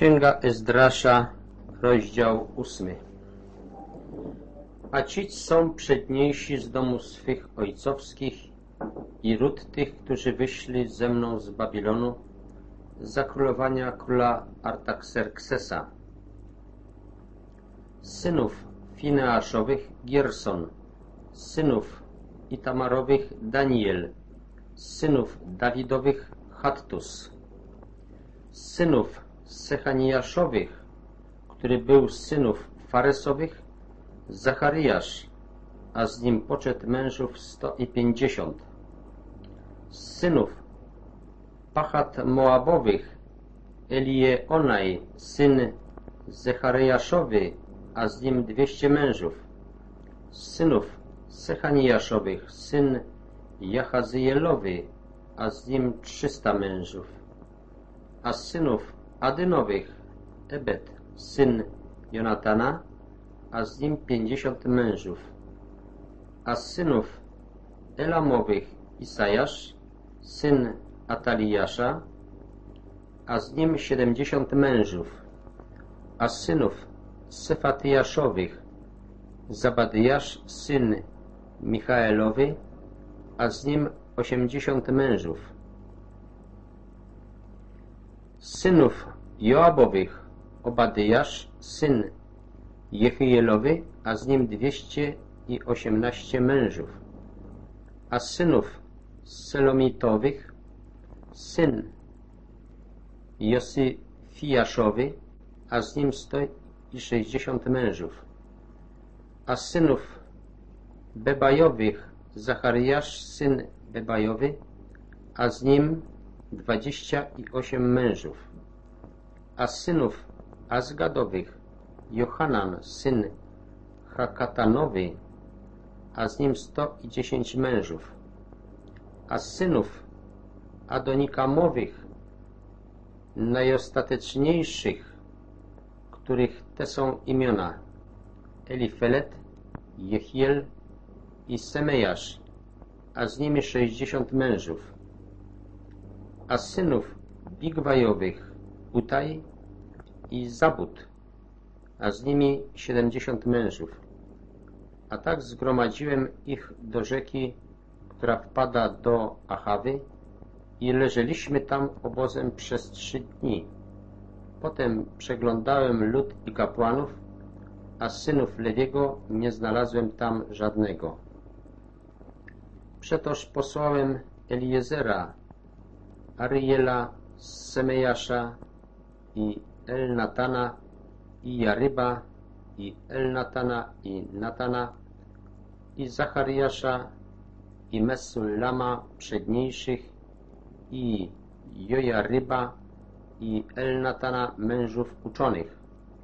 Księga Ezdrasza, rozdział 8. A cić są przedniejsi z domu swych ojcowskich i ród tych, którzy wyszli ze mną z Babilonu za królowania króla Artaxerxesa. Z synów Fineaszowych Gierson, z synów Itamarowych Daniel, z synów Dawidowych Hattus, z synów Sechaniaszowych, który był z synów Faresowych, Zachariasz, a z nim poczet mężów 150. Z synów Pachat Moabowych Elieonaj, syn Zechariaszowy, a z nim 200 mężów. Z synów Sechaniaszowych syn Jachazjelowy, a z nim 300 mężów. A z synów Adynowych Ebed, syn Jonatana, a z nim 50 mężów. A z synów Elamowych Isajasz, syn Ataliasza, a z nim 70 mężów. A z synów Sefatyjaszowych Zabadyjasz, syn Michaelowy, a z nim 80 mężów. Z synów Joabowych Obadyjasz, syn Jechielowy, a z nim 218 mężów. A z synów Selomitowych syn Josyfiaszowy, a z nim 160 mężów. A z synów Bebajowych Zachariasz, syn Bebajowy, a z nim 28 mężów. A z synów Azgadowych Johanan, syn Hakatanowy, a z nim 110 mężów. A z synów Adonikamowych, najostateczniejszych, których te są imiona Elifelet, Jehiel i Semejasz, a z nimi 60 mężów. A z synów Bigwajowych Utaj i Zabud, a z nimi 70 mężów. A tak zgromadziłem ich do rzeki, która wpada do Achawy, i leżeliśmy tam obozem przez 3 dni. Potem przeglądałem lud i kapłanów, a z synów Lewiego nie znalazłem tam żadnego. Przetoż posłałem Eliezera, Ariela, Semejasza i Elnatana i Jaryba i Elnatana i Natana i Zachariasza i Mesullama przedniejszych i Jojaryba i Elnatana mężów uczonych.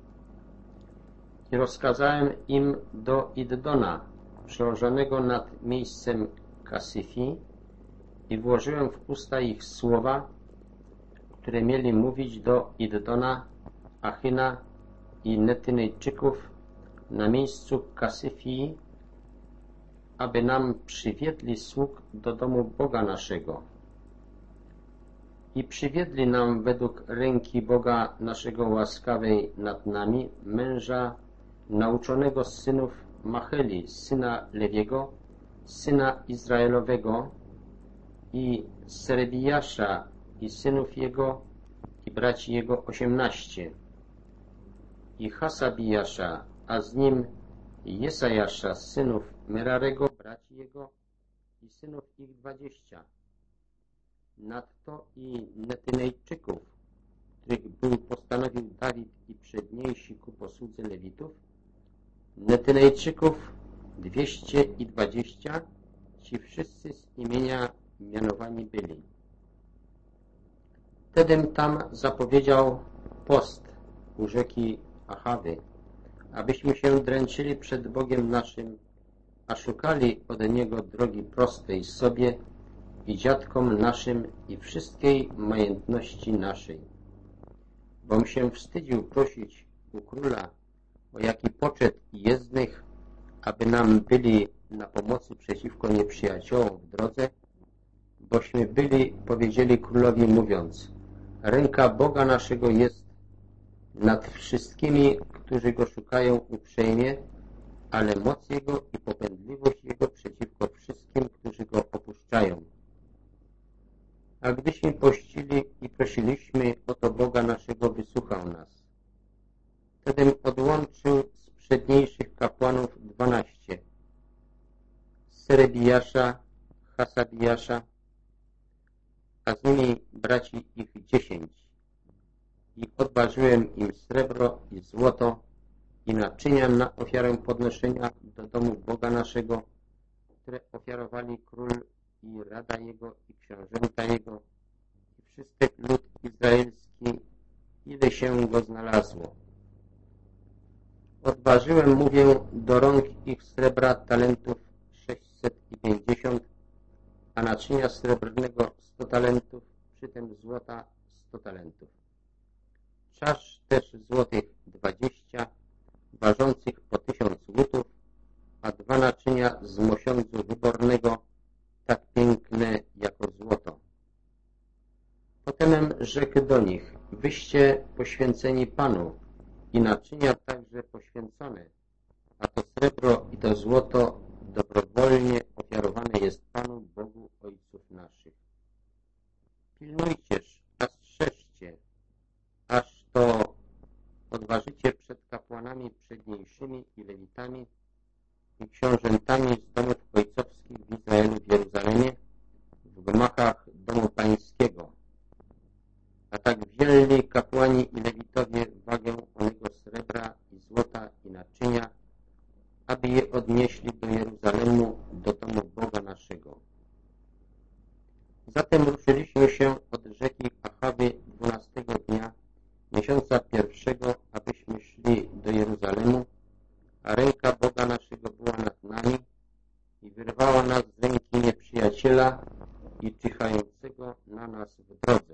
I rozkazałem im do Iddona, przełożonego nad miejscem Kasyfi, i włożyłem w usta ich słowa, które mieli mówić do Iddona, Achyna i Netynejczyków na miejscu Kasyfii, aby nam przywiedli sług do domu Boga naszego. I przywiedli nam według ręki Boga naszego łaskawej nad nami męża nauczonego z synów Macheli, syna Lewiego, syna Izraelowego, i Serebijasza i synów jego i braci jego 18, i Hasabijasza, a z nim Jesajasza z synów Merarego, braci jego i synów ich 20. Nadto i Netynejczyków, których był postanowił Dawid i przedniejsi ku posłudze Lewitów, Netynejczyków 220, ci wszyscy z imienia mianowani byli. Wtedym tam zapowiedział post u rzeki Achawy, abyśmy się dręczyli przed Bogiem naszym, a szukali od Niego drogi prostej sobie i dziadkom naszym i wszystkiej majętności naszej. Bom się wstydził prosić u króla o jaki poczet jezdnych, aby nam byli na pomocy przeciwko nieprzyjaciołom w drodze, bośmy byli, powiedzieli królowi mówiąc, ręka Boga naszego jest nad wszystkimi, którzy Go szukają uprzejmie, ale moc Jego i popędliwość Jego przeciwko wszystkim, którzy Go opuszczają. A gdyśmy pościli i prosiliśmy o to Boga naszego, wysłuchał nas. Wtedy odłączył z przedniejszych kapłanów 12, Serebiasza, Hasabiasza, a z nimi braci ich 10. I odważyłem im srebro i złoto i naczynia na ofiarę podnoszenia do domu Boga naszego, które ofiarowali król i rada jego i książęta jego i wszystek lud izraelski, ile się go znalazło. Odważyłem, mówię, do rąk ich srebra talentów 650, a naczynia srebrnego 100 talentów, przy tym złota 100 talentów. Czasz też złotych 20, ważących po 1000 łutów, a 2 naczynia z mosiądzu wybornego, tak piękne jako złoto. Potem rzekł do nich: wyście poświęceni Panu i naczynia także poświęcone, a to srebro i to złoto dobrowolnie ofiarowane jest Panu Bogu ojców naszych. Pilnujcież, a strzeżcie, aż to odważycie przed kapłanami przedniejszymi i lewitami i książętami z domów ojcowskich w Izraelu w Jeruzalemie, w gmachach domu pańskiego. A tak wzięli kapłani i lewitowie wagę onego srebra i złota i naczynia, aby je odnieśli do Jeruzalemu, do domu Boga naszego. Zatem ruszyliśmy się od rzeki Achawy 12 dnia miesiąca pierwszego, abyśmy szli do Jeruzalemu, a ręka Boga naszego była nad nami i wyrwała nas z ręki nieprzyjaciela i czyhającego na nas w drodze.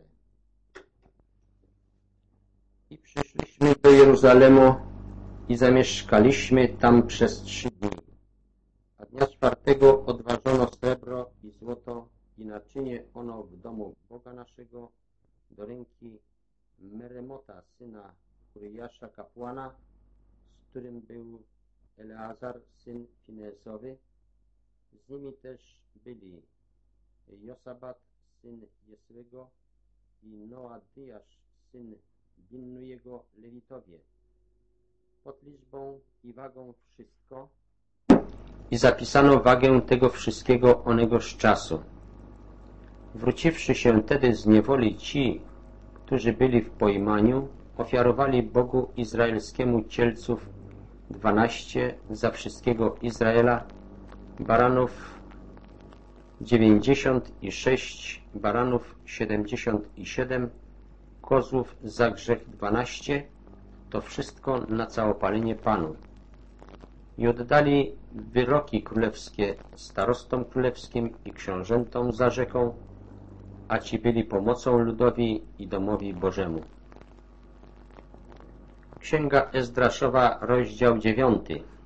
I przyszliśmy do Jeruzalemu i zamieszkaliśmy tam przez 3 dni. A dnia 4 odważono srebro i złoto i naczynie ono w domu Boga naszego do ręki Meremota, syna Uriasza kapłana, z którym był Eleazar, syn Fineesowy. Z nimi też byli Josabat, syn Jesłego i Noadiasz, syn Binnujego, lewitowie. Pod liczbą i wagą wszystko. I zapisano wagę tego wszystkiego onegoż czasu. Wróciwszy się tedy z niewoli ci, którzy byli w pojmaniu, ofiarowali Bogu izraelskiemu cielców 12 za wszystkiego Izraela, baranów 96, baranów 77, kozłów za grzech 12, to wszystko na całopalenie Panu. I oddali wyroki królewskie starostom królewskim i książętom za rzeką, a ci byli pomocą ludowi i domowi Bożemu. Księga Ezdraszowa, rozdział 9.